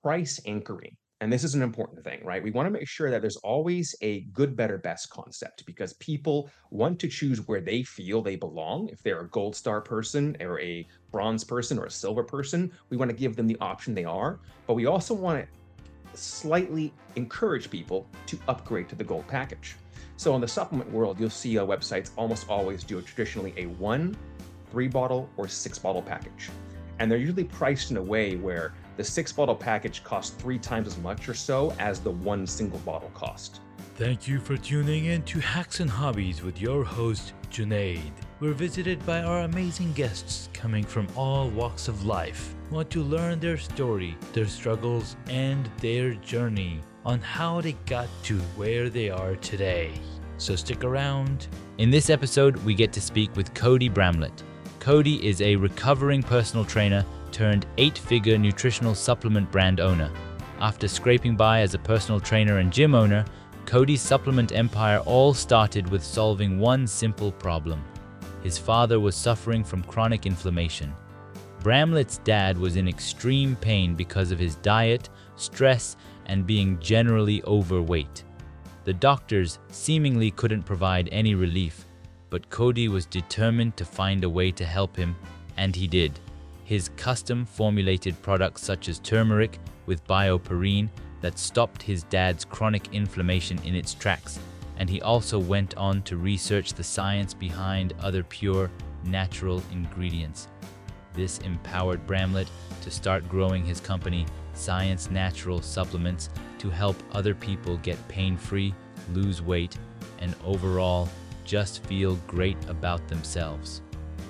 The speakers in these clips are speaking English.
price anchoring. And this is an important thing, right? We want to make sure that there's always a good, better, best concept because people want to choose where they feel they belong. If they're a gold star person or a bronze person or a silver person, we want to give them the option they are. But we also want to slightly encourage people to upgrade to the gold package. So in the supplement world, you'll see websites almost always do traditionally a 1, 3 bottle, or 6 bottle package. And they're usually priced in a way where the 6 bottle package costs 3 times as much or so as the one single bottle cost. Thank you for tuning in to Hacks and Hobbies with your host, Junaid. We're visited by our amazing guests coming from all walks of life. Want to learn their story, their struggles, and their journey on how they got to where they are today. So stick around. In this episode, we get to speak with Cody Bramlett. Cody is a recovering personal trainer turned 8-figure nutritional supplement brand owner. After scraping by as a personal trainer and gym owner, Cody's supplement empire all started with solving one simple problem. His father was suffering from chronic inflammation. Bramlett's dad was in extreme pain because of his diet, stress, and being generally overweight. The doctors seemingly couldn't provide any relief, but Cody was determined to find a way to help him, and he did. His custom formulated products such as turmeric with bioperine that stopped his dad's chronic inflammation in its tracks, and he also went on to research the science behind other pure, natural ingredients. This empowered Bramlett to start growing his company, Science Natural Supplements, to help other people get pain-free, lose weight, and overall just feel great about themselves.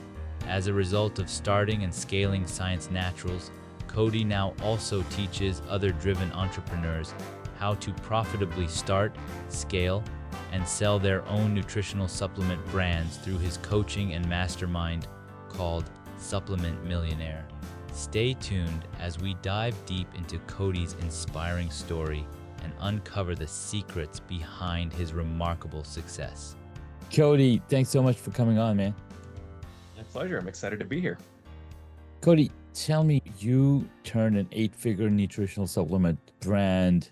As a result of starting and scaling Science Naturals, Cody now also teaches other driven entrepreneurs how to profitably start, scale, and sell their own nutritional supplement brands through his coaching and mastermind called Supplement Millionaire. Stay tuned as we dive deep into Cody's inspiring story and uncover the secrets behind his remarkable success. Cody, thanks so much for coming on, man. My pleasure. I'm excited to be here. Cody, tell me, you turned an 8-figure nutritional supplement brand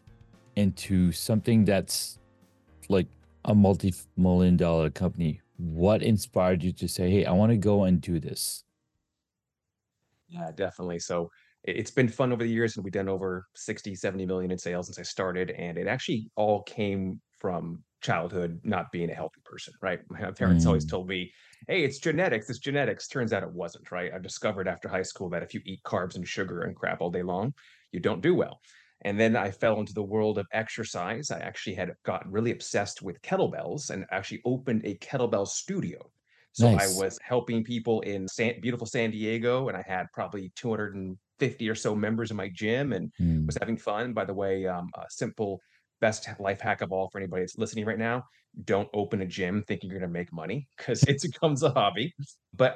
into something that's like a multi-million-dollar company. What inspired you to say, hey, I want to go and do this? Yeah, definitely. So it's been fun over the years, and we've done over 60, 70 million in sales since I started. And it actually all came from childhood not being a healthy person, right? My parents always told me, hey, it's genetics, it's genetics. Turns out it wasn't, right? I discovered after high school that if you eat carbs and sugar and crap all day long, you don't do well. And then I fell into the world of exercise. I actually had gotten really obsessed with kettlebells and actually opened a kettlebell studio. So I Nice. was helping people in beautiful San Diego, and I had probably 250 or so members in my gym and was having fun. By the way, a simple best life hack of all for anybody that's listening right now: don't open a gym thinking you're going to make money because it becomes a hobby. But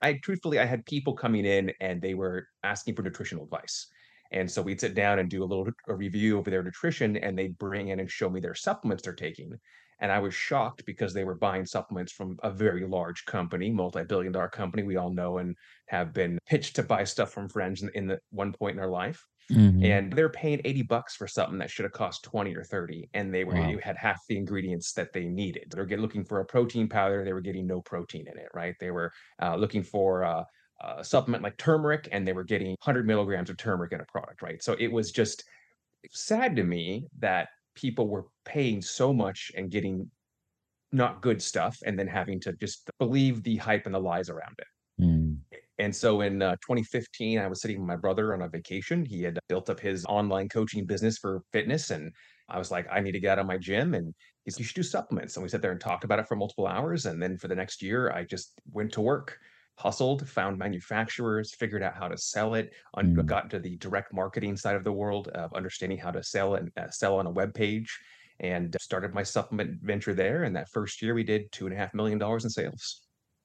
I had people coming in and they were asking for nutritional advice. And so we'd sit down and do a review of their nutrition, and they'd bring in and show me their supplements they're taking. And I was shocked because they were buying supplements from a very large company, multi-billion dollar company we all know and have been pitched to buy stuff from friends in the one point in their life. Mm-hmm. And they're paying $80 for something that should have cost 20 or 30. And Wow. it had half the ingredients that they needed. They're looking for a protein powder. They were getting no protein in it, right? They were looking for a supplement like turmeric, and they were getting 100 milligrams of turmeric in a product, right? So it was just sad to me that people were paying so much and getting not good stuff and then having to just believe the hype and the lies around it. Mm. And so in 2015, I was sitting with my brother on a vacation. He had built up his online coaching business for fitness. And I was like, I need to get out of my gym. And he's, you should do supplements. And we sat there and talked about it for multiple hours. And then for the next year, I just went to work, hustled, found manufacturers, figured out how to sell it, Mm. got into the direct marketing side of the world of understanding how to sell and sell on a web page, and started my supplement venture there. And that first year, we did $2.5 million in sales.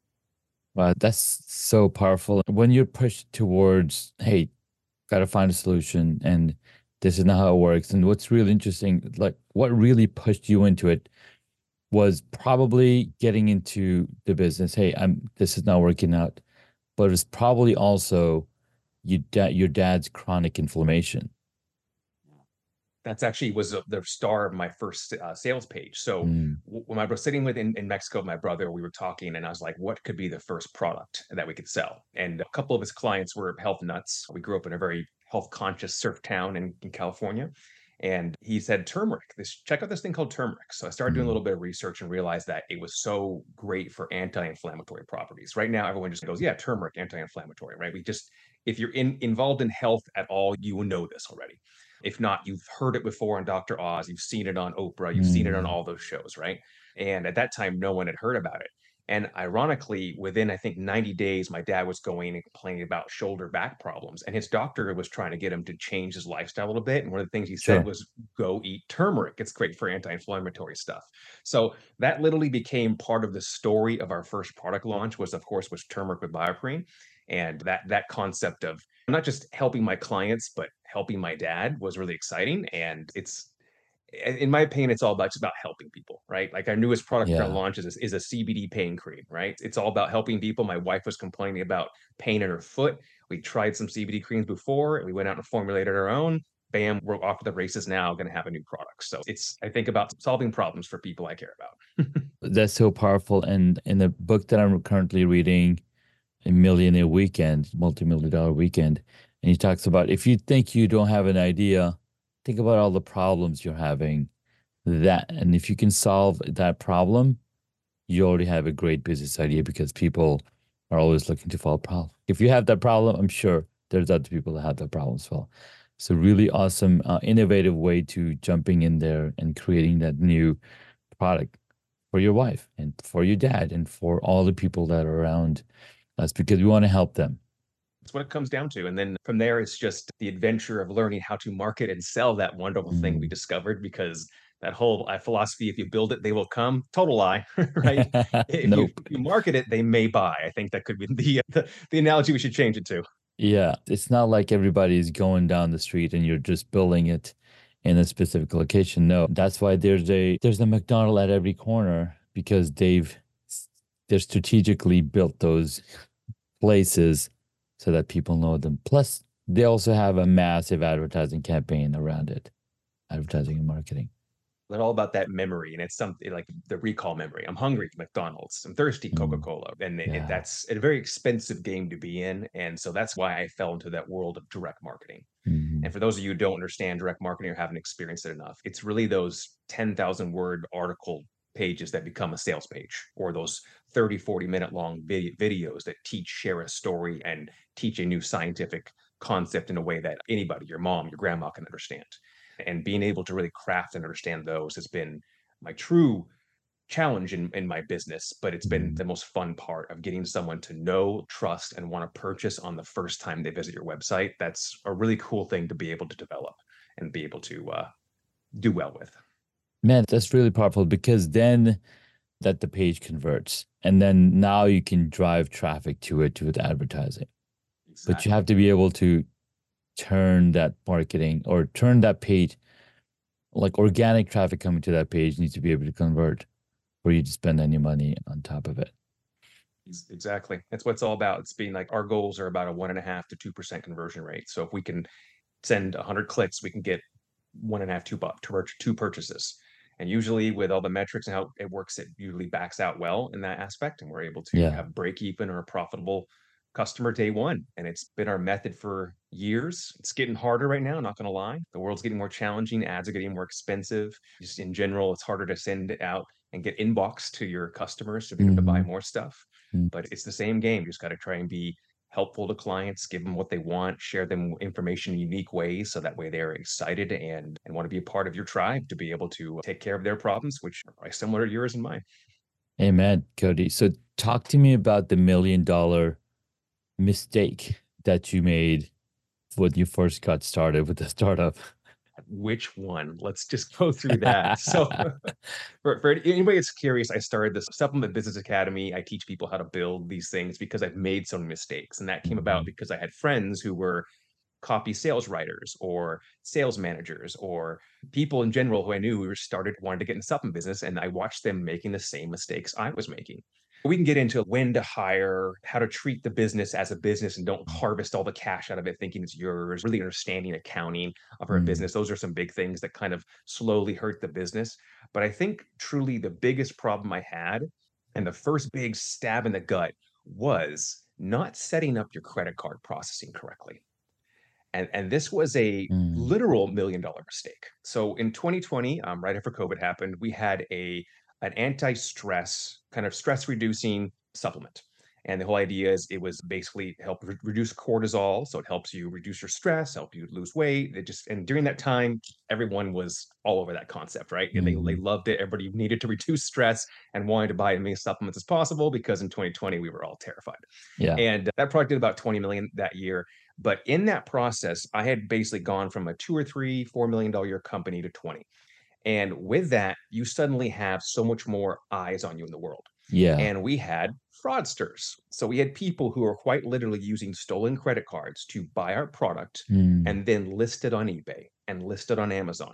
Wow, that's so powerful. When you're pushed towards, hey, gotta find a solution, and this is not how it works. And what's really interesting, like what really pushed you into it was probably getting into the business. Hey, this is not working out, but it's probably also your dad's chronic inflammation. That's actually was the star of my first sales page. So Mm, when I was sitting with in Mexico with my brother, we were talking, and I was like, "What could be the first product that we could sell?" And a couple of his clients were health nuts. We grew up in a very health conscious surf town in California, and he said turmeric. This check out this thing called turmeric. So I started doing a mm, little bit of research and realized that it was so great for anti-inflammatory properties. Right now, everyone just goes, "Yeah, turmeric, anti-inflammatory." Right? We just if you're involved in health at all, you will know this already. If not, you've heard it before on Dr. Oz, you've seen it on Oprah, you've seen it on mm. all those shows, right? And at that time, no one had heard about it. And ironically, within I think 90 days, my dad was going and complaining about shoulder back problems. And his doctor was trying to get him to change his lifestyle a little bit. And one of the things he said Sure. was go eat turmeric. It's great for anti-inflammatory stuff. So that literally became part of the story of our first product launch was, of course, was turmeric with Bioprene. And that concept of not just helping my clients, but helping my dad was really exciting. And it's, in my opinion, it's all about, it's about helping people, right? Like our newest product we're going to Yeah. launch is a CBD pain cream, right? It's all about helping people. My wife was complaining about pain in her foot. We tried some CBD creams before and we went out and formulated our own. Bam, we're off to the races now, going to have a new product. So it's, I think about solving problems for people I care about. That's so powerful. And in the book that I'm currently reading, A Millionaire Weekend, Multi-Million Dollar Weekend, and he talks about if you think you don't have an idea, think about all the problems you're having. That, and if you can solve that problem, you already have a great business idea because people are always looking to solve problems. If you have that problem, I'm sure there's other people that have that problem as well. So really awesome, innovative way to jumping in there and creating that new product for your wife and for your dad and for all the people that are around us because we want to help them. That's what it comes down to. And then from there, it's just the adventure of learning how to market and sell that wonderful thing we Mm. discovered because that whole philosophy, if you build it, they will come. Total lie, right? If Nope. you market it, they may buy. I think that could be the analogy we should change it to. Yeah, it's not like everybody's going down the street and you're just building it in a specific location. No, that's why there's a McDonald's at every corner because they're strategically built those places so that people know them. Plus, they also have a massive advertising campaign around it, advertising and marketing. They're all about that memory, and it's something like the recall memory. I'm hungry, McDonald's. I'm thirsty, Mm, Coca-Cola, and yeah. that's a very expensive game to be in. And so that's why I fell into that world of direct marketing. Mhm. And for those of you who don't understand direct marketing or haven't experienced it enough, it's really those 10,000 word article pages that become a sales page, or those 30, 40-minute long videos that teach, share a story, and teach a new scientific concept in a way that anybody, your mom, your grandma can understand. And being able to really craft and understand those has been my true challenge in my business, but it's been Mm. the most fun part of getting someone to know, trust, and want to purchase on the first time they visit your website. That's a really cool thing to be able to develop and be able to do well with. Man, that's really powerful because then that the page converts and then now you can drive traffic to it with advertising. But you have Exactly. to be able to turn that marketing or turn that page, like organic traffic coming to that page needs to be able to convert for you to spend any money on top of it. Exactly. That's what it's all about. It's being like our goals are about a 1.5 to 2% conversion rate. So if we can send 100 clicks, we can get one and a half, two purchases. And usually, with all the metrics and how it works, it usually backs out well in that aspect. And we're able to Yeah. have break even or a profitable customer day one. And it's been our method for years. It's getting harder right now, not going to lie. The world's getting more challenging. Ads are getting more expensive. Just in general, it's harder to send it out and get inbox to your customers to be able to buy Hmm. more stuff. But it's the same game. You just got to try and be helpful to clients, give them what they want, share them information in unique ways so that way they're excited and want to be a part of your tribe to be able to take care of their problems, which are similar to yours and mine. Amen, Cody. So talk to me about the $1 million mistake that you made when you first got started with the startup. Which one? Let's just go through that. So, for anybody that's curious, I started this Supplement Business Academy. I teach people how to build these things because I've made so many mistakes. And that came about Mhm. because I had friends who were copy sales writers or sales managers or people in general who I knew who were started wanted to get in the supplement business, and I watched them making the same mistakes I was making. We can get into when to hire, how to treat the business as a business and don't harvest all the cash out of it thinking it's yours, really understanding accounting for a Mm, business. Those are some big things that kind of slowly hurt the business. But I think truly the biggest problem I had and the first big stab in the gut was not setting up your credit card processing correctly. And this was a mm, literal $1 million mistake. So in 2020, right after COVID happened, we had an anti-stress kind of stress reducing supplement. And the whole idea is it was basically help reduce cortisol, so it helps you reduce your stress, help you lose weight. It just and during that time, everyone was all over that concept, right? And they mm. loved it. Everybody needed to reduce stress and wanted to buy as many supplements as possible because in 2020 we were all terrified. Yeah. And that product did about 20 million that year. But in that process, I had basically gone from a two or three, $4 million year company to 20. And with that, you suddenly have so much more eyes on you in the world. Yeah. And we had fraudsters. So we had people who are quite literally using stolen credit cards to buy our product Mm, and then list it on eBay and list it on Amazon.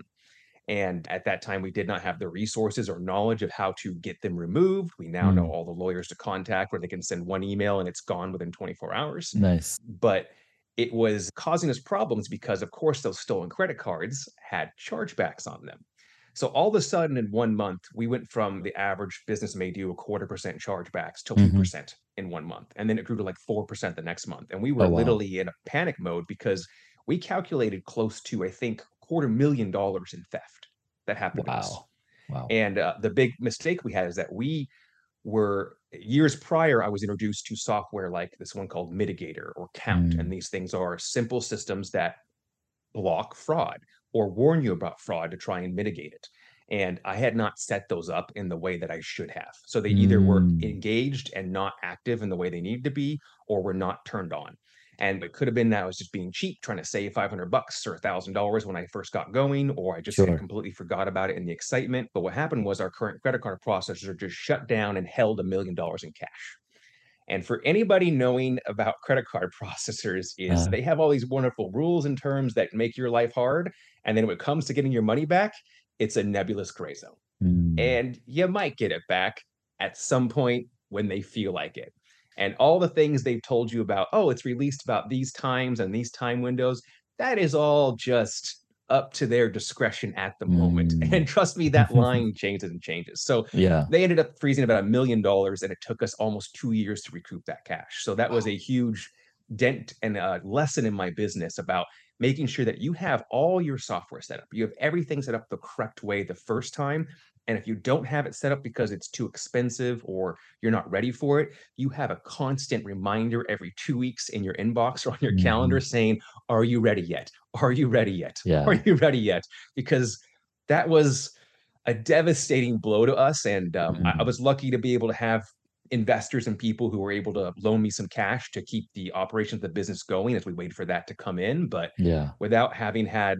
And at that time, we did not have the resources or knowledge of how to get them removed. We now know mm. all the lawyers to contact where they can send one email and it's gone within 24 hours. Nice. But it was causing us problems because, of course, those stolen credit cards had chargebacks on them. So all of a sudden, in 1 month, we went from the average business may do 0.25% chargebacks till Hmm. 2% in 1 month. And then it grew to like 4% the next month. And we were Oh, wow. literally in a panic mode because we calculated close to, I think, $250,000 in theft that happened to us. Wow. Wow. And the big mistake we had is that we were years prior, I was introduced to software like this one called Mitigator or Count. And Mm, these things are simple systems that block fraud or warn you about fraud to try and mitigate it. And I had not set those up in the way that I should have. So they either were mm. engaged and not active in the way they needed to be, or were not turned on. And it could have been that I was just being cheap, trying to save $500 or $1,000 when I first got going, or I just had Sure. completely forgot about it in the excitement. But what happened was our current credit card processors just shut down and held $1 million in cash. And for anybody knowing about credit card processors is Uh, they have all these wonderful rules and terms that make your life hard. And then when it comes to getting your money back, it's a nebulous gray zone. mm, And you might get it back at some point when they feel like it. And all the things they've told you about, oh, it's released about these times and these time windows, that is all just up to their discretion at the moment. mm. And trust me, that line changes and changes. So Yeah. they ended up freezing about $1 million, and it took us almost 2 years to recoup that cash. So that was Wow. a huge dent and a lesson in my business about making sure that you have all your software set up. You have everything set up the correct way the first time. And if you don't have it set up because it's too expensive or you're not ready for it, you have a constant reminder every 2 weeks in your inbox or on your calendar Mhm. saying, are you ready yet? Are you ready yet? Are Yeah. you ready yet? Because that was a devastating blow to us. And I Mm. was lucky to be able to have investors and people who were able to loan me some cash to keep the operations of the business going as we waited for that to come in. But Yeah. without having had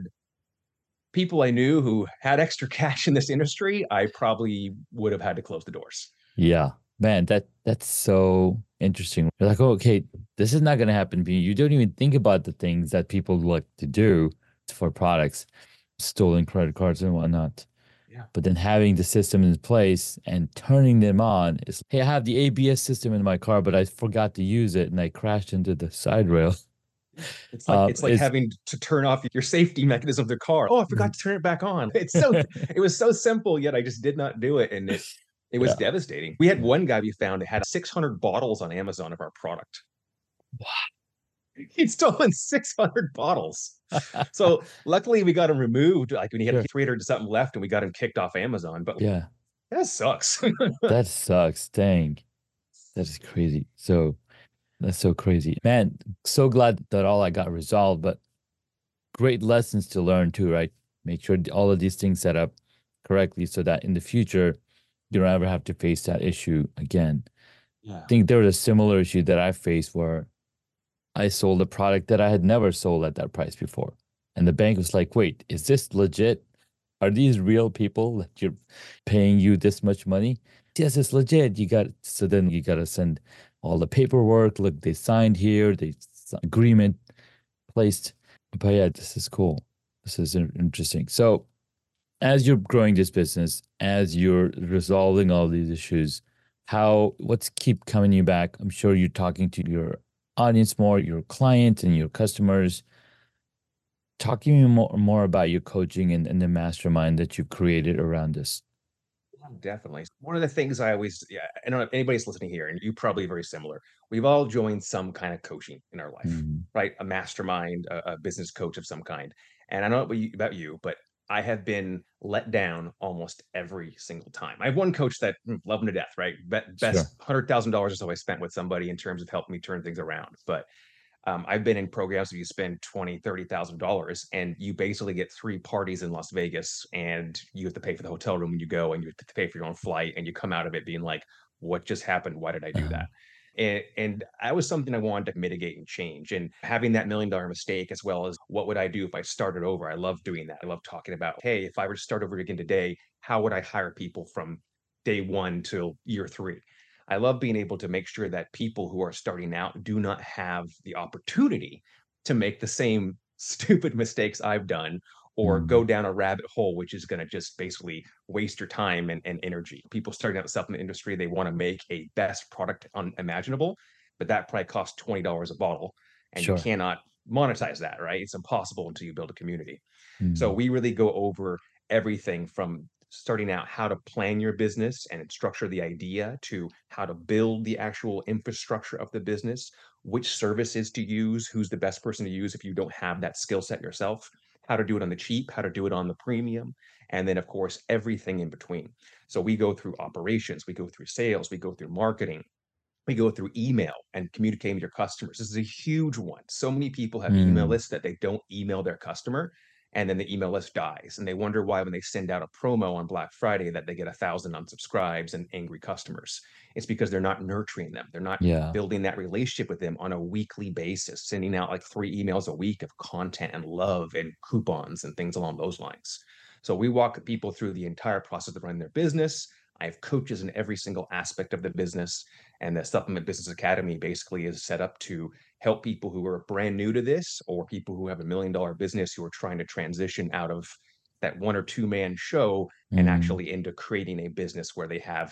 people I knew who had extra cash in this industry, I probably would have had to close the doors. Yeah. Man, that's so interesting. You're like, oh, okay, this is not gonna happen to me. You don't even think about the things that people like to do for products, stolen credit cards and whatnot. Yeah. But then having the system in place and turning them on is, hey, I have the ABS system in my car, but I forgot to use it and I crashed into the side rail. It's like Is having to turn off your safety mechanism of the car. Oh, I forgot to turn it back on. It was so simple, yet I just did not do it. And it was yeah. devastating. We had one guy we found that had 600 bottles on Amazon of our product. He'd stolen 600 bottles. So luckily we got him removed. Like when he had Sure. 300 something left and we got him kicked off Amazon. But Yeah. that sucks. That sucks. Dang. That is crazy. So that's so crazy. Man, so glad that all I got resolved, but great lessons to learn too, right? Make sure all of these things set up correctly so that in the future you don't ever have to face that issue again. I Yeah. think there was a similar issue that I faced where I sold a product that I had never sold at that price before. And the bank was like, wait, is this legit? Are these real people that you're paying you this much money? Yes, it's legit. So then you got to send all the paperwork. Look, they signed here, agreement placed. But yeah, this is cool. This is interesting. So as you're growing this business, as you're resolving all these issues, What's keep coming you back? I'm sure you're talking to your audience more, your clients and your customers. Talk to me more about your coaching and the mastermind that you created around this. Definitely. One of the things I always, yeah, I don't know if anybody's listening here, and you probably very similar. We've all joined some kind of coaching in our life, Mhm. right? A mastermind, a business coach of some kind. And I don't know about you, but I have been let down almost every single time. I have one coach that love him to death, right? Sure. Best $100,000 or so I spent with somebody in terms of helping me turn things around. But I've been in programs where you spend 20, $30,000 and you basically get 3 parties in Las Vegas and you have to pay for the hotel room when you go and you have to pay for your own flight and you come out of it being like, what just happened? Why did I do Uh, that? And that was something I wanted to mitigate and change. And having that $1 million mistake, as well as what would I do if I started over? I love doing that. I love talking about, hey, if I were to start over again today, how would I hire people from day one till year three? I love being able to make sure that people who are starting out do not have the opportunity to make the same stupid mistakes I've done or go mm, down a rabbit hole, which is going to just basically waste your time and energy. People starting out in the supplement industry, they want to make a best product unimaginable, but that probably costs $20 a bottle, and you sure. cannot monetize that, right? It's impossible until you build a community. So Mm, we really go over everything from starting out how to plan your business and structure the idea to how to build the actual infrastructure of the business, which services to use, who's the best person to use if you don't have that skill set yourself, how to do it on the cheap, how to do it on the premium, and then, of course, everything in between. So we go through operations, we go through sales, we go through marketing, we go through email and communicating with your customers. This is a huge one. So many people have email mm, lists that they don't email their customer, and then the email list dies. And they wonder why, when they send out a promo on Black Friday, that they get 1,000 unsubscribes and angry customers. It's because they're not nurturing them. They're not yeah. building that relationship with them on a weekly basis, sending out like 3 emails a week of content and love and coupons and things along those lines. So we walk people through the entire process of running their business. I have coaches in every single aspect of the business, and the Supplement Business Academy basically is set up to help people who are brand new to this, or people who have $1 million business who are trying to transition out of that 1 or 2 man show and Mm, actually into creating a business where they have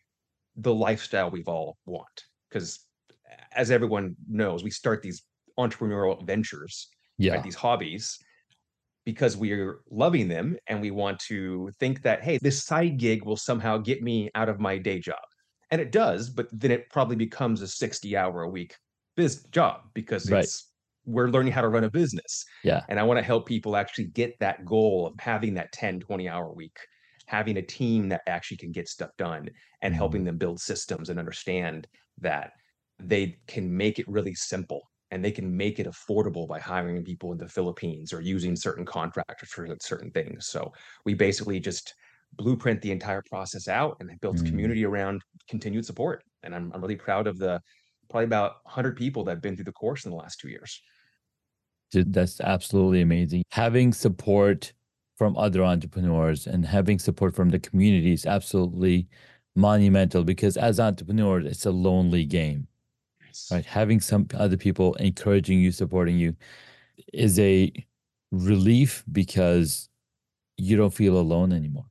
the lifestyle we've all want. Because as everyone knows, we start these entrepreneurial ventures, right? yeah. These hobbies because we're loving them and we want to think that, hey, this side gig will somehow get me out of my day job. And it does, but then it probably becomes a 60-hour a week job because Right. we're learning how to run a business. Yeah. And I want to help people actually get that goal of having that 10, 20-hour week, having a team that actually can get stuff done, and helping Mm, them build systems and understand that they can make it really simple and they can make it affordable by hiring people in the Philippines or using certain contractors for certain things. So we basically just blueprint the entire process out and built a mm. community around continued support. And I'm really proud of the probably about 100 people that have been through the course in the last 2 years. Dude, that's absolutely amazing. Having support from other entrepreneurs and having support from the community is absolutely monumental because as entrepreneurs, it's a lonely game, Yes. right? Having some other people encouraging you, supporting you is a relief because you don't feel alone anymore.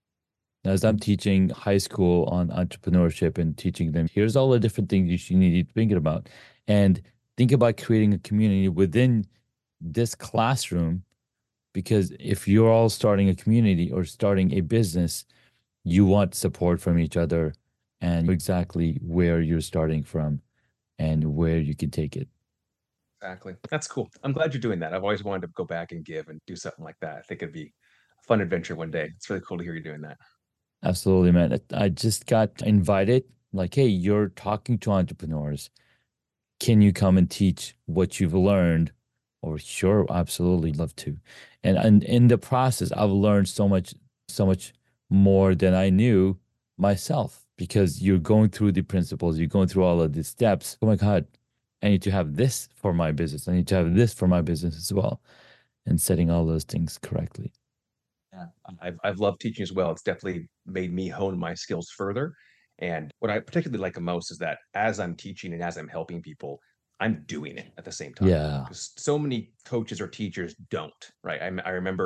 As I'm teaching high school on entrepreneurship and teaching them, here's all the different things you need to be thinking about. And think about creating a community within this classroom because if you're all starting a community or starting a business, you want support from each other and exactly where you're starting from and where you can take it. Exactly. That's cool. I'm glad you're doing that. I've always wanted to go back and give and do something like that. I think it'd be a fun adventure one day. It's really cool to hear you doing that. Absolutely, man. I just got invited, like, hey, you're talking to entrepreneurs. Can you come and teach what you've learned? Or sure, absolutely love to. And in the process, I've learned so much more than I knew myself because you're going through the principles, you're going through all of the steps. Oh my God, I need to have this for my business. I need to have this for my business as well. And setting all those things correctly. Yeah. I've loved teaching as well. It's definitely made me hone my skills further. And what I particularly like the most is that as I'm teaching and as I'm helping people, I'm doing it at the same time. Yeah. Because so many coaches or teachers don't, right? I remember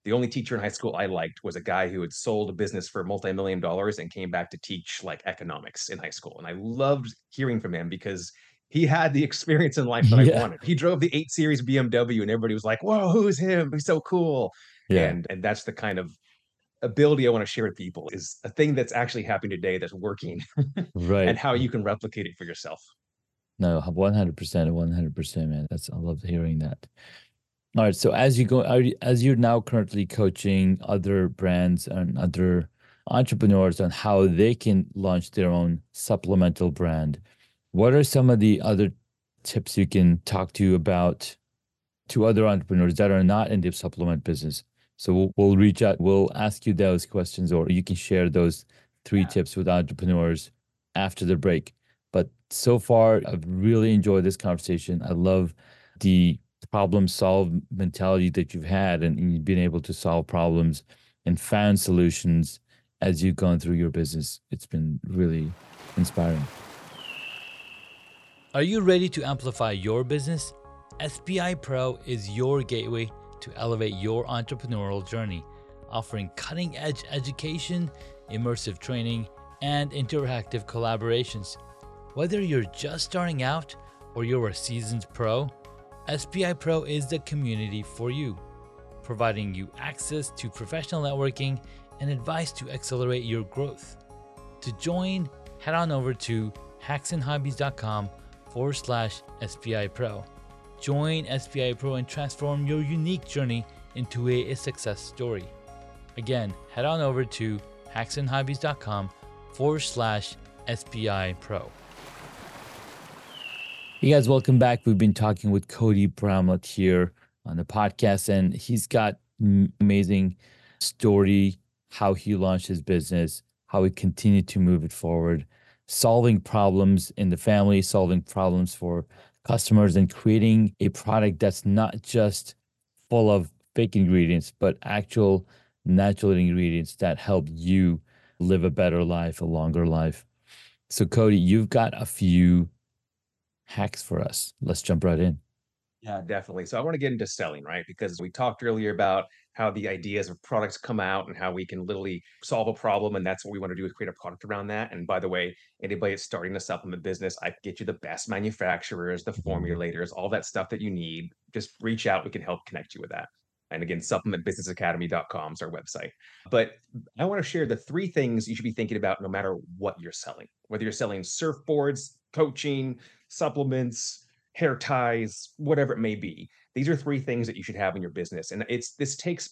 The only teacher in high school I liked was a guy who had sold a business for multi-million dollars and came back to teach like economics in high school. And I loved hearing from him because he had the experience in life that I Yeah. wanted. He drove the 8 Series BMW and everybody was like, whoa, who's him? He's so cool. Yeah. And that's the kind of ability I want to share with people, is a thing that's actually happening today that's working and Right. how you can replicate it for yourself. No, 100%, 100%, man. I love hearing that. All right. So as you go, as you're now currently coaching other brands and other entrepreneurs on how they can launch their own supplemental brand, what are some of the other tips you can talk to other entrepreneurs that are not in the supplement business? So we'll reach out, we'll ask you those questions, or you can share those 3 tips with entrepreneurs after the break. But so far, I've really enjoyed this conversation. I love the problem solve mentality that you've had, and you've been able to solve problems and found solutions as you've gone through your business. It's been really inspiring. Are you ready to amplify your business? SPI Pro is your gateway to elevate your entrepreneurial journey, offering cutting-edge education, immersive training, and interactive collaborations. Whether you're just starting out or you're a seasoned pro, SPI Pro is the community for you, providing you access to professional networking and advice to accelerate your growth. To join, head on over to hacksandhobbies.com/SPI Pro. Join SPI Pro and transform your unique journey into a success story. Again, head on over to hacksandhobbies.com/SPI Pro. Hey guys, welcome back. We've been talking with Cody Bramlett here on the podcast, and he's got amazing story, how he launched his business, how he continued to move it forward, solving problems in the family, solving problems for customers, and creating a product that's not just full of fake ingredients, but actual natural ingredients that help you live a better life, a longer life. So Cody, you've got a few hacks for us. Let's jump right in. Yeah, definitely. So I want to get into selling, right? Because we talked earlier about how the ideas of products come out and how we can literally solve a problem. And that's what we want to do, is create a product around that. And by the way, anybody that's starting a supplement business, I can get you the best manufacturers, the formulators, all that stuff that you need. Just reach out. We can help connect you with that. And again, supplementbusinessacademy.com is our website. But I want to share the 3 things you should be thinking about no matter what you're selling, whether you're selling surfboards, coaching, supplements, hair ties, whatever it may be. These are 3 things that you should have in your business. And this takes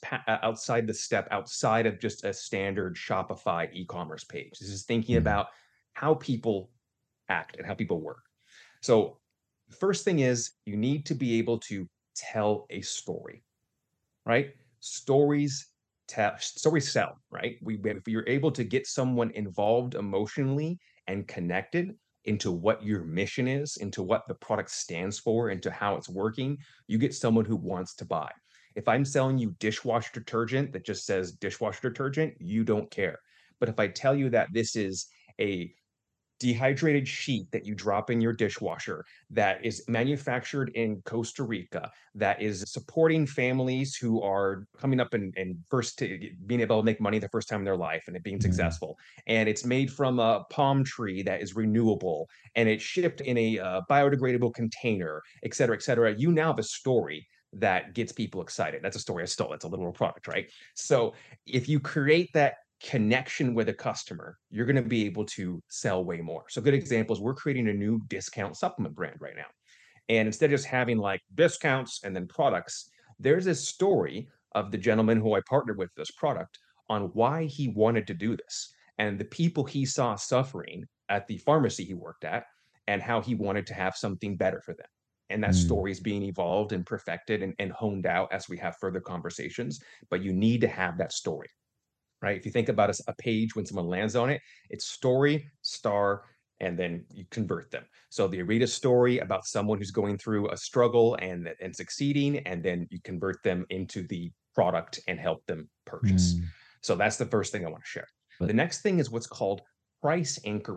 outside of just a standard Shopify e-commerce page. This is thinking about how people act and how people work. So the first thing is, you need to be able to tell a story, right? Stories sell, right? If you're able to get someone involved emotionally and connected into what your mission is, into what the product stands for, into how it's working, you get someone who wants to buy. If I'm selling you dishwasher detergent that just says dishwasher detergent, you don't care. But if I tell you that this is a dehydrated sheet that you drop in your dishwasher that is manufactured in Costa Rica, that is supporting families who are coming up and first to being able to make money the first time in their life and it being successful. And it's made from a palm tree that is renewable, and it's shipped in a biodegradable container, et cetera, et cetera. You now have a story that gets people excited. That's a story I stole. It's a literal product, right? So if you create that connection with a customer, you're going to be able to sell way more. So good examples, we're creating a new discount supplement brand right now. And instead of just having like discounts and then products, there's a story of the gentleman who I partnered with this product on why he wanted to do this and the people he saw suffering at the pharmacy he worked at and how he wanted to have something better for them. And that story is being evolved and perfected and honed out as we have further conversations. But you need to have that story, right? If you think about a page, when someone lands on it, it's story, star, and then you convert them. So they read a story about someone who's going through a struggle and succeeding, and then you convert them into the product and help them purchase. So that's the first thing I want to share. The next thing is what's called price anchoring.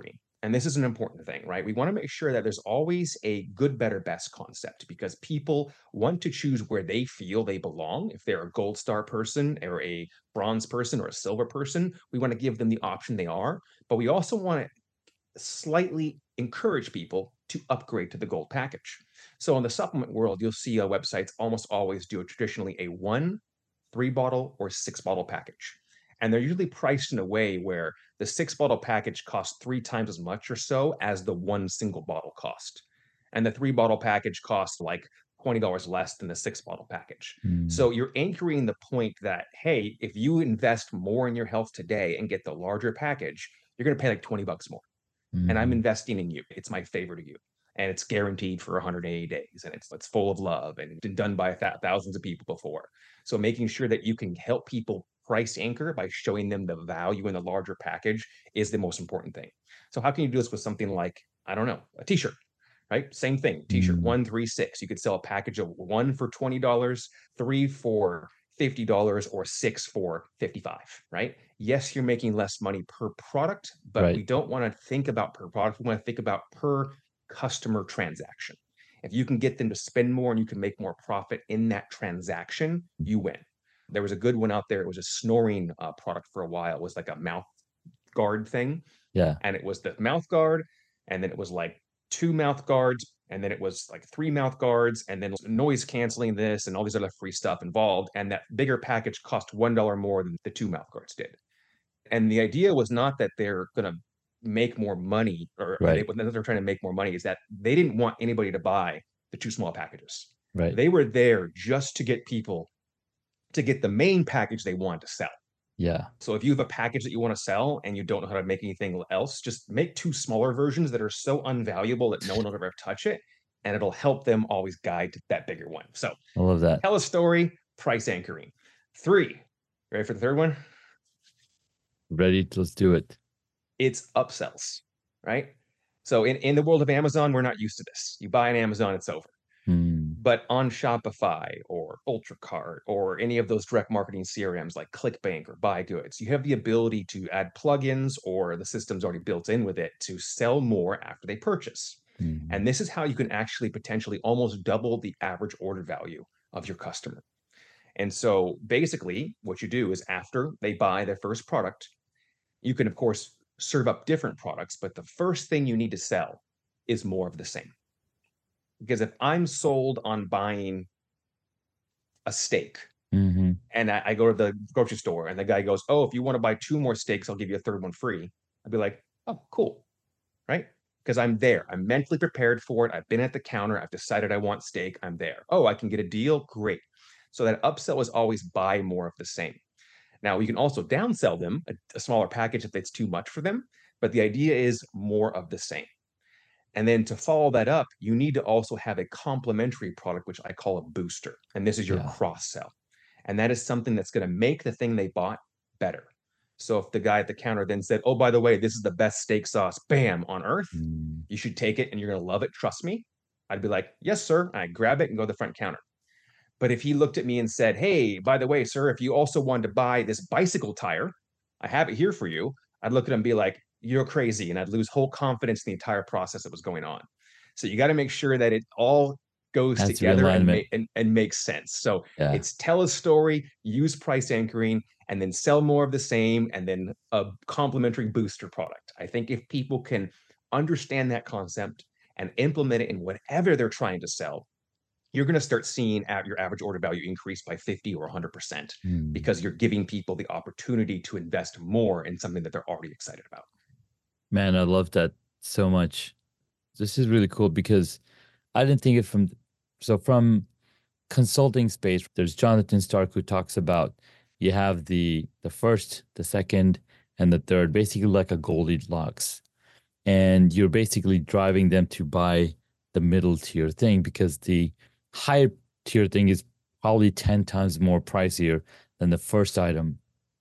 and this is an important thing, right? We want to make sure that there's always a good, better, best concept because people want to choose where they feel they belong. If they're a gold star person or a bronze person or a silver person, we want to give them the option they are, but we also want to slightly encourage people to upgrade to the gold package. So in the supplement world, you'll see websites almost always do traditionally a 1, 3 bottle, or 6 bottle package. And they're usually priced in a way where the 6 bottle package costs 3 times as much or so as the one single bottle cost. And the 3 bottle package costs like $20 less than the 6 bottle package. So you're anchoring the point that, hey, if you invest more in your health today and get the larger package, you're going to pay like $20 more. And I'm investing in you. It's my favor to you. And it's guaranteed for 180 days. And it's full of love and been done by thousands of people before. So making sure that you can help people price anchor by showing them the value in the larger package is the most important thing. So how can you do this with something like, I don't know, a t-shirt, right? Same thing, t-shirt, 1, 3, 6. You could sell a package of 1 for $20, 3 for $50, or 6 for $55, right? Yes, you're making less money per product, but we don't want to think about per product. We want to think about per customer transaction. If you can get them to spend more and you can make more profit in that transaction, you win. There was a good one out there. It was a snoring product for a while. It was like a mouth guard thing. Yeah. And it was the mouth guard, and then it was like 2 mouth guards, and then it was like 3 mouth guards, and then noise canceling this and all these other free stuff involved. And that bigger package cost $1 more than the 2 mouth guards did. And the idea was not that they're going to make more money, or they're trying to make more money, is that they didn't want anybody to buy the 2 small packages. They were there just to get people to get the main package they wanted to sell. Yeah. So if you have a package that you want to sell and you don't know how to make anything else, just make 2 smaller versions that are so unvaluable that no one will ever touch it, and it'll help them always guide to that bigger one. So I love that. Tell a story, price anchoring. 3. Ready for the third one? Ready? Let's do it. It's upsells, right? So in the world of Amazon, we're not used to this. You buy on Amazon, it's over. But on Shopify or UltraCart or any of those direct marketing CRMs like ClickBank or BuyGoods, you have the ability to add plugins, or the system's already built in with it, to sell more after they purchase. And this is how you can actually potentially almost double the average order value of your customer. And so basically what you do is after they buy their first product, you can, of course, serve up different products, but the first thing you need to sell is more of the same. Because if I'm sold on buying a steak and I go to the grocery store and the guy goes, oh, if you want to buy 2 more steaks, I'll give you a third one free. I'd be like, oh, cool, right? Because I'm there. I'm mentally prepared for it. I've been at the counter. I've decided I want steak. I'm there. Oh, I can get a deal. Great. So that upsell is always buy more of the same. Now, you can also downsell them a smaller package if it's too much for them, but the idea is more of the same. And then to follow that up, you need to also have a complementary product, which I call a booster. And this is your cross sell. And that is something that's going to make the thing they bought better. So if the guy at the counter then said, oh, by the way, this is the best steak sauce, bam, on earth, you should take it and you're going to love it. Trust me. I'd be like, yes, sir. And I'd grab it and go to the front counter. But if he looked at me and said, hey, by the way, sir, if you also wanted to buy this bicycle tire, I have it here for you. I'd look at him and be like, you're crazy. And I'd lose whole confidence in the entire process that was going on. So you got to make sure that it all goes together and makes sense. So it's tell a story, use price anchoring, and then sell more of the same, and then a complementary booster product. I think if people can understand that concept and implement it in whatever they're trying to sell, you're going to start seeing your average order value increase by 50 or 100% because you're giving people the opportunity to invest more in something that they're already excited about. Man, I love that so much. This is really cool because I didn't think it from consulting space. There's Jonathan Stark who talks about you have the first, the second, and the third, basically like a Goldilocks. And you're basically driving them to buy the middle tier thing because the higher tier thing is probably 10 times more pricier than the first item.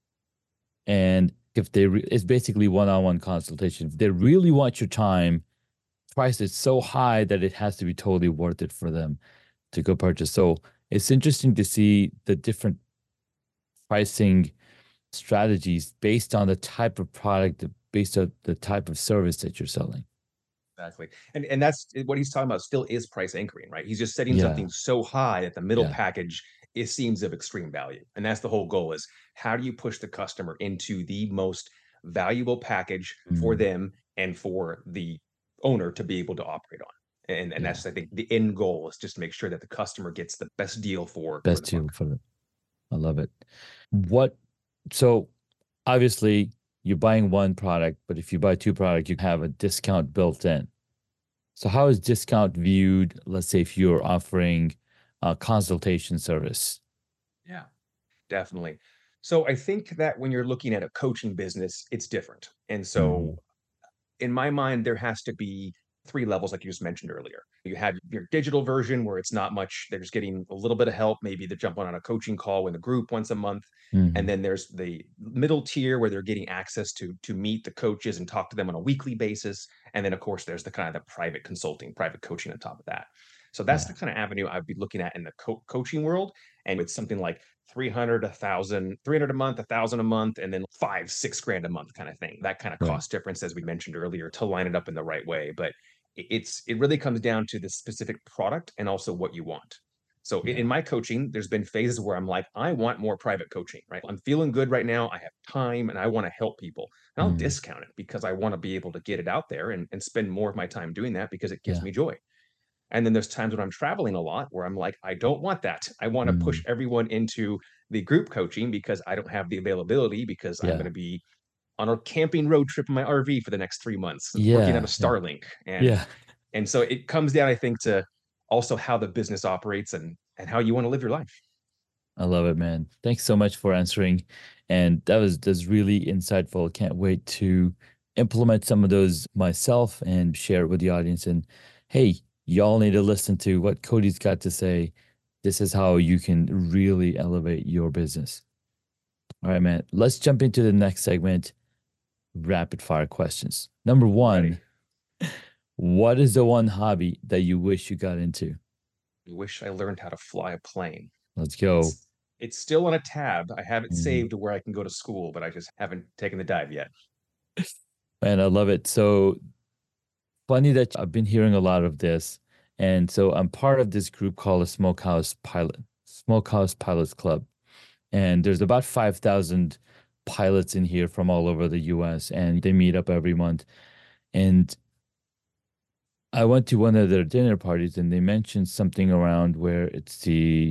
And if it's basically one-on-one consultation. If they really want your time, price is so high that it has to be totally worth it for them to go purchase. So it's interesting to see the different pricing strategies based on the type of product, based on the type of service that you're selling. Exactly. And that's what he's talking about still is price anchoring, right? He's just setting Yeah. something so high that the middle Yeah. package it seems of extreme value. And that's the whole goal is how do you push the customer into the most valuable package for them and for the owner to be able to operate on. And Yeah. that's I think the end goal is just to make sure that the customer gets the best deal for Best the deal buck. for them. I love it. So obviously you're buying one product, but if you buy two products, you have a discount built in. So how is discount viewed, let's say if you're offering a consultation service? Yeah, definitely. So I think that when you're looking at a coaching business, it's different. And so in my mind, there has to be three levels, like you just mentioned earlier. You have your digital version where it's not much, they're just getting a little bit of help. Maybe they're jumping on a coaching call with a group once a month. And then there's the middle tier where they're getting access to meet the coaches and talk to them on a weekly basis. And then, of course, there's the kind of the private consulting, private coaching on top of that. So that's the kind of avenue I'd be looking at in the coaching world. And it's something like 300, 1,000, 300 a month, 1,000 a month, and then 5, 6 grand a month kind of thing. That kind of Right. cost difference, as we mentioned earlier, to line it up in the right way. But it really comes down to the specific product and also what you want. So in my coaching, there's been phases where I'm like, I want more private coaching, right? I'm feeling good right now. I have time and I want to help people. And I'll discount it because I want to be able to get it out there and spend more of my time doing that because it gives me joy. And then there's times when I'm traveling a lot where I'm like, I don't want that. I want to push everyone into the group coaching because I don't have the availability because I'm going to be on a camping road trip in my RV for the next 3 months, working at a Starlink. And so it comes down, I think, to also how the business operates and how you want to live your life. I love it, man. Thanks so much for answering. And that's really insightful. Can't wait to implement some of those myself and share it with the audience. And hey, y'all need to listen to what Cody's got to say. This is how you can really elevate your business. All right, man. Let's jump into the next segment. Rapid fire questions. Number one, what is the one hobby that you wish you got into? I wish I learned how to fly a plane. Let's go. It's still on a tab. I have it saved to where I can go to school, but I just haven't taken the dive yet. Man, I love it. So funny that I've been hearing a lot of this. And so I'm part of this group called the Smokehouse Pilots Club. And there's about 5,000 pilots in here from all over the US, and they meet up every month. And I went to one of their dinner parties and they mentioned something around where it's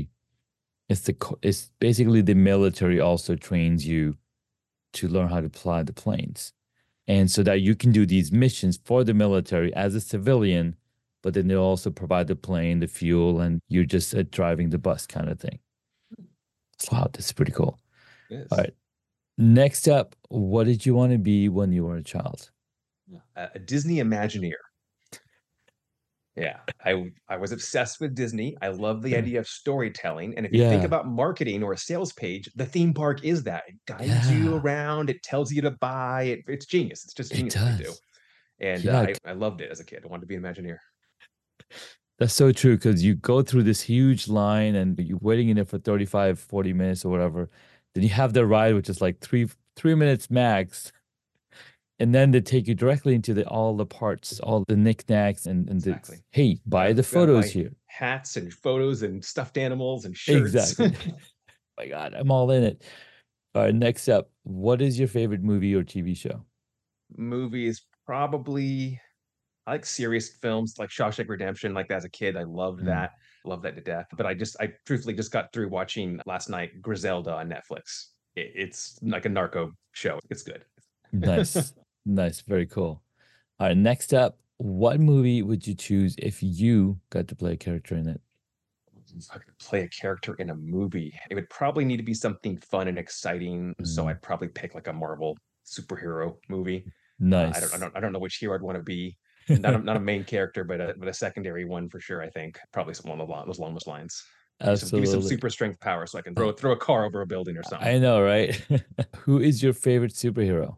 basically the military also trains you to learn how to fly the planes. And so that you can do these missions for the military as a civilian, but then they'll also provide the plane, the fuel, and you're just driving the bus kind of thing. Wow, that's pretty cool. Yes. All right. Next up, what did you want to be when you were a child? A Disney Imagineer. Yeah, I was obsessed with Disney. I love the idea of storytelling. And if you think about marketing or a sales page, the theme park is that. It guides you around. It tells you to buy. It's genius. It's just genius what they do. And I loved it as a kid. I wanted to be an Imagineer. That's so true because you go through this huge line and you're waiting in it for 35, 40 minutes or whatever. Then you have the ride, which is like three minutes max. And then they take you directly into all the parts, all the knicknacks, and hey, buy the photos here. Hats and photos and stuffed animals and shirts. Exactly. My God, I'm all in it. All right, next up, what is your favorite movie or TV show? Movie is probably, I like serious films like Shawshank Redemption. Like as a kid, I loved that. Loved that to death. But I truthfully just got through watching last night Griselda on Netflix. It's like a narco show. It's good. Nice. Nice. Very cool. All right. Next up, what movie would you choose if you got to play a character in it? If I could play a character in a movie, it would probably need to be something fun and exciting. So I'd probably pick like a Marvel superhero movie. Nice. I don't know which hero I'd want to be. Not a main character, but a secondary one for sure. I think probably someone along those lines. Absolutely. Give me some super strength power so I can throw a car over a building or something. I know, right? Who is your favorite superhero?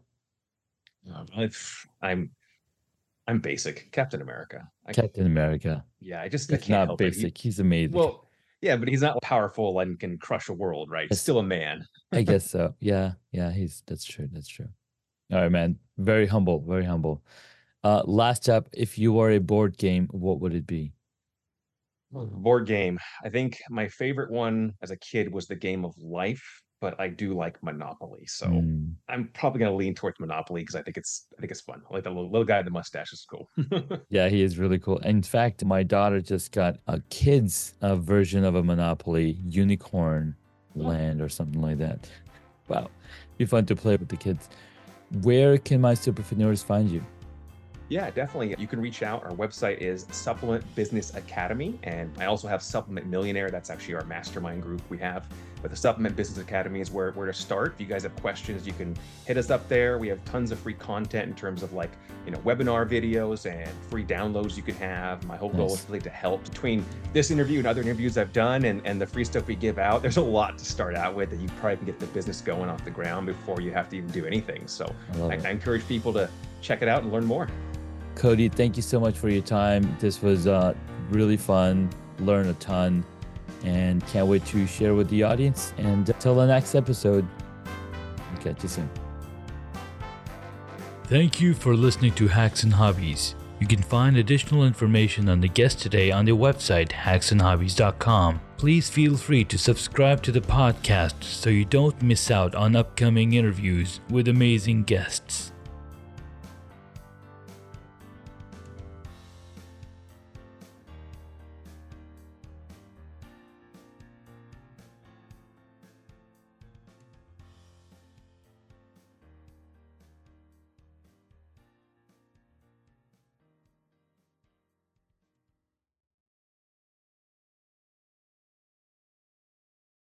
I'm basic. Captain America. Captain America. Yeah, I can't not help basic. He's amazing. Well, yeah, but he's not powerful and can crush a world, right? He's still a man. I guess so. Yeah, that's true. All right, man. Very humble, very humble. Last up, if you were a board game, what would it be? Board game. I think my favorite one as a kid was the Game of Life, but I do like Monopoly. So Hmm. I'm probably gonna lean towards Monopoly because I think it's fun. I like the little guy with the mustache is cool. Yeah, he is really cool. In fact, my daughter just got a kid's version of a Monopoly, Unicorn Land or something like that. Wow. Be fun to play with the kids. Where can my superpreneurs find you? Yeah, definitely. You can reach out. Our website is Supplement Business Academy. And I also have Supplement Millionaire. That's actually our mastermind group we have. But the Supplement Business Academy is where to start. If you guys have questions, you can hit us up there. We have tons of free content in terms of webinar videos and free downloads you can have. My whole goal Nice. is really to help between this interview and other interviews I've done and the free stuff we give out. There's a lot to start out with that you probably can get the business going off the ground before you have to even do anything. So I encourage people to check it out and learn more. Cody, thank you so much for your time. This was really fun, learn a ton, and can't wait to share with the audience. And until the next episode, I'll catch you soon. Thank you for listening to Hacks and Hobbies. You can find additional information on the guest today on the website hacksandhobbies.com. Please feel free to subscribe to the podcast so you don't miss out on upcoming interviews with amazing guests.